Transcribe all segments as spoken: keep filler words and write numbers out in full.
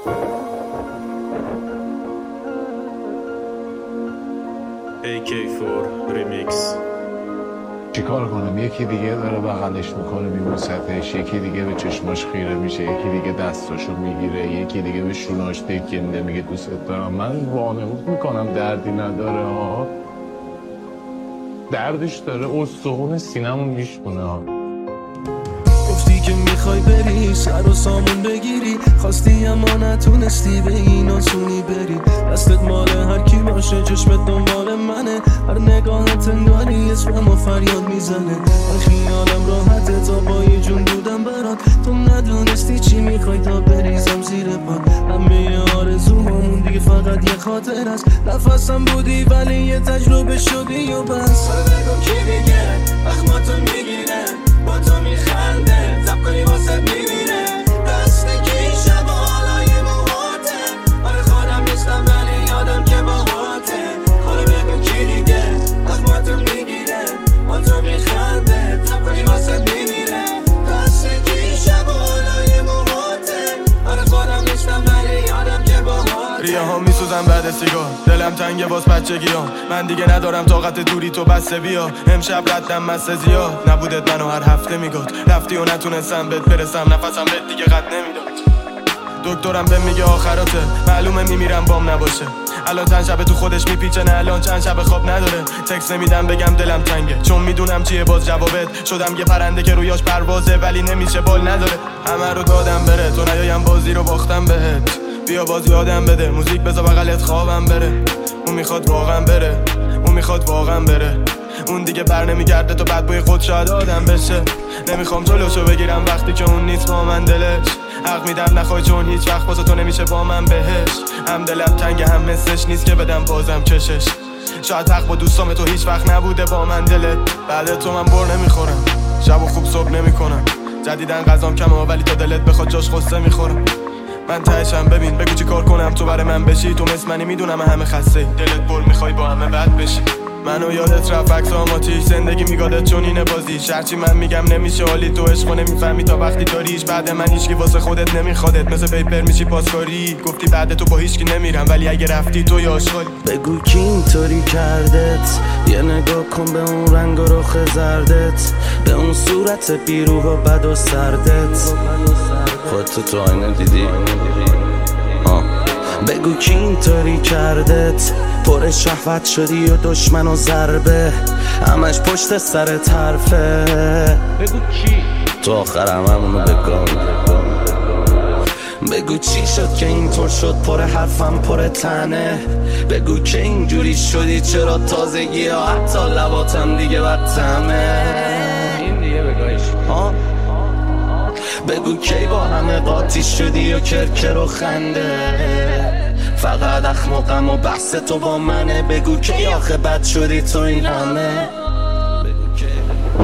ای کی فور ریمیکس. چیکار کنم؟ یکی دیگه داره بغلش میکنه میبوستش، یکی دیگه به چشماش خیره میشه، یکی دیگه دستاشو میگیره، یکی دیگه به شوناش تکنده میگه دوست دارم. من وانمود میکنم دردی نداره ها، دردش داره، استخون سینمون میشکنه ها. گفتی که میخوای بری سر و سامون بگیری، خواستی اما نتونستی به این آسونی بری. دستت مال هر کی باشه، چشمت دنبال منه، هر نگاهت انگاری اسمم و فریاد میزنه. من خیالم راحته تا با یه جون بودم برات، تو ندونستی چی میخوای تا بریزم زیر پات. همه آرزوهامون دیگه فقط یه خاطر است، نفسم بودی ولی یه تجربه شدی و بس. بگو کی دیگه اخماتو میگیره، با تو میخنده، تب کنی واسه میمیره. دست کی شب و حالای موهاته، آره خودم نیستم ولی یادم که باهاته. حالا بگو کی دیگه اخماتو میگیره، با تو میخنده، تب کنی واسه میمیره. دست کی شب و حالای موهاته، آره خودم نیستم ولی یادم که باهاته. ریه ها میسوزن بعد سیگار، دلم تنگه باز بچگیام، من دیگه ندارم طاقت دوری تو بسه بیا. امشب ردم مسته زیاد، نبودت منو هر هفته میگاد، رفتی و نتونستم بهت برسم، نفسم بهت دیگه قد نمیداد. دکترم بهم میگه آخراته، معلومه میمیرم بام نباشه. الان چند شب تو خودش میپیچه، نه الان چند شب خواب نداره. تکس نمیدم بگم دلم تنگه، چون میدونم چیه باز جوابت. شدم یه پرنده که رویاش پروازه ولی نمیشه بال نداره. همه رو دادم بره تو نیایم بازی رو باختم بهت. بیا باز یادم بده، موزیک بذار بغلت خوابم بره. اون میخواد واقعا بره، اون میخواد واقعا بره. اون دیگه بر نمیگرده تو بعد بوی خود شاید آدم بشه. نمیخوام جلوشو بگیرم وقتی که اون نیست با من دلش. حق میدم نخوای چون هیچ وقت واسه تو نمیشه با من بهش. هم دلم تنگه هم مثلش نیست که بدم بازم کشش. شاید حق با دوستام تو هیچ وقت نبوده با من دلت. بعد تو من بر نمیخورم، شب و خوب صبح نمیکنم. جدیدن غذام کمه ولی تا دلت بخواد جاش خسته میخورم. من تهشم ببین بگو چی کار کنم تو برای من بشی. تو مثل منی میدونم همه خسته، دلت بر میخوای با همه بد بشی. منو یادت رفت عکس آماتیش، زندگی میگادت چون اینه بازی. شرچی من میگم نمیشه حالی تو عشقو نمیفهمی تا وقتی داریش. بعد من هیچکی واسه خودت نمیخوادت، مثل پیپر میشی پاسکاری. گفتی بعد تو با هیچکی نمیرم ولی اگه رفتی تو یاشغالی. بگو کی اینطوری کردت، یه نگاه کن به اون رنگ و رخ زردت، به اون صورت بیروح و بد و سردت. خودتو تو آینه دیدی؟ آه. بگو کی اینطوری کردت، پر شهوت شدی و دشمن و ضربه، همش پشت سر طرفه. بگو کی؟ تو آخر هممونو بکن. بگو چی شد که اینطور شد، پر حرفم پر تنه. بگو که اینجوری شدی، چرا تازگی ها حتی لباتم دیگه بدتمه. این دیگه بگایش. ها؟ بگو کی با همه قاطی شدی و کرکر و خنده، فقط اخم و غم و بحث تو با منه. بگو کی آخه بد شدی تو این همه. بگو کی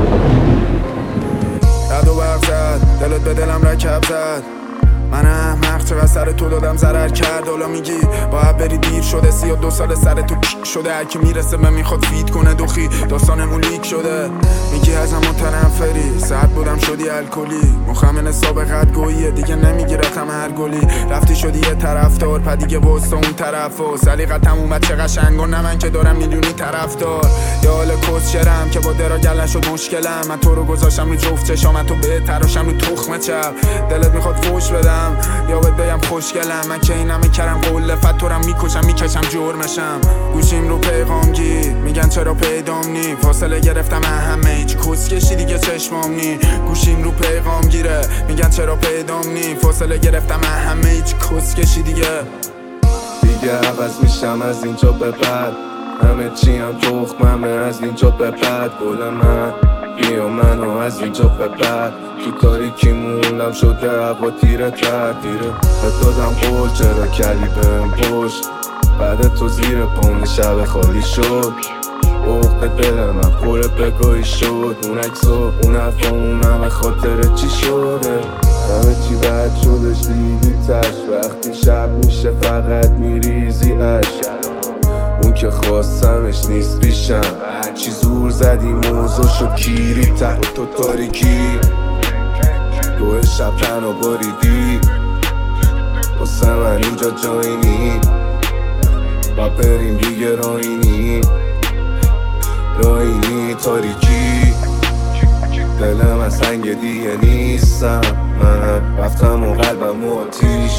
رد و برق زد، دلت به دلم رکب زد. منم حق چقدر سر تو دادم ضرر کرد. حالا میگی باید بری دیر شده، سی و دو سال سر تو کیک شده. هر کی میرسه به میخواد فیت کنه دوخی، داستانمون لیک شده. میگی ازم متنفری، ساعت بودم شدی الکلی. مخمن سابقت گوییه دیگه نمیگیرتم هر گلی. رفتی شدی یه طرفدار پدیگه وسط اون طرف و سلیقتم اومد چه قشنگ و نه من که دارم میلیونی طرفدار. یا حال کس شرم که با درا گلن شد مشکلم. من تو رو گذاشتم رو جفت چشام، تو به تراشم رو تخمه چپ. دلت میخواد فوش بدم یا بهت بگم خوشگلم، من که اینم میکردم قول فتورم میکشم میکشم جرمشم. گوشیم رو پیغام گیر میگن چرا پیدام نی، فاصله گرفتم همه هیچ کسکشی دیگه چشمام نی. گوشیم رو پیغام گیره میگن چرا پیدام نی، فاصله گرفتم همه هیچ کسکشی دیگه. دیگه عوض میشم از اینجا به بعد، همه چی هم تخممه از اینجا به بعد. گل من بیا منو از اینجا به بعد، تو تاریکی موندم شده هوا تیره تر تیره. به دادم قول چرا کلی بهم پشت، بعد تو زیر پون شب خالی شد. اخت دل من پر بگاهی شد، اون عکسا اون حرفا اون همه خاطره چی شده. همه چی بد شدش دیدی تش، وقتی شب میشه فقط میریزی عشق. اون که خواستمش نیست پیشم، هرچی زور زدی موضوع شد کیری. ته تو تاریکی دو شب تنها باریدی، واسه من اینجا جایی نی با بریم دیگه راهی نی راهی نی تاریکی دلم از سنگ دیگه نیستم من رفتم و قلبم و آتیش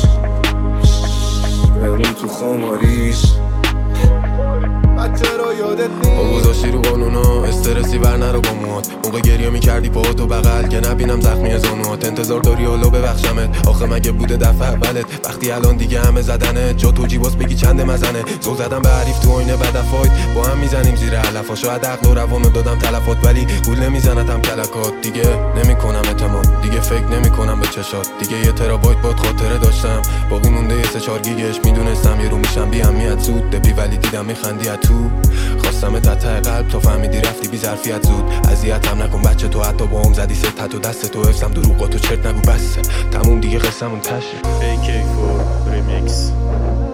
بمون تو خماریش بچه را یادت نیست با گذاشتی رو قانونا استرسی ور نرو با موهات موقع گریه میکردی پا تو بغل که نبینم زخمی زانوات انتظار داری حالا ببخشمت آخه مگه بوده دفعه اولت وقتی الان دیگه همه زدنه جا تو جیباس بگی چند مزنه زل زدم به حریف تو آینه بدفایت با هم میزنیم زیر علفا شاید عقل و روانو دادم تلفات ولی گول نمیزنتم کلکات دیگه نمیکنم اعتماد دیگه فکر نمیکنم به چشات دیگه یه ترابایت باد خاطره داشتم باقی مونده یه سه چهار گیگش میدونستم یه رو میشم بی اهمیت زود دبی ولی دیدم میخندی تو خواستم تا ته قلب تا فهمیدی رفتی بی ظرفیت زود اذیتم نکن بچه تو حتی با هم زدی ست و دست تو حفظم دروغاتو چرت نگو بسه تموم دیگه قصمون تشه A K فور Remix